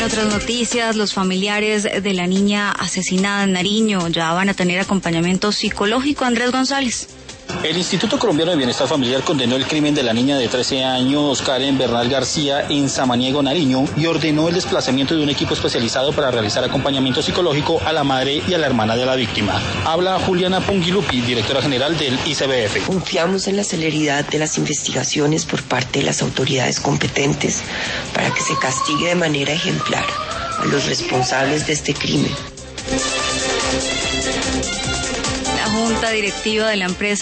Otras noticias, los familiares de la niña asesinada en Nariño ya van a tener acompañamiento psicológico. Andrés González. El Instituto Colombiano de Bienestar Familiar condenó el crimen de la niña de 13 años, Karen Bernal García, en Samaniego, Nariño, y ordenó el desplazamiento de un equipo especializado para realizar acompañamiento psicológico a la madre y a la hermana de la víctima. Habla Juliana Pongilupi, directora general del ICBF. Confiamos en la celeridad de las investigaciones por parte de las autoridades competentes para que se castigue de manera ejemplar a los responsables de este crimen. La junta directiva de la empresa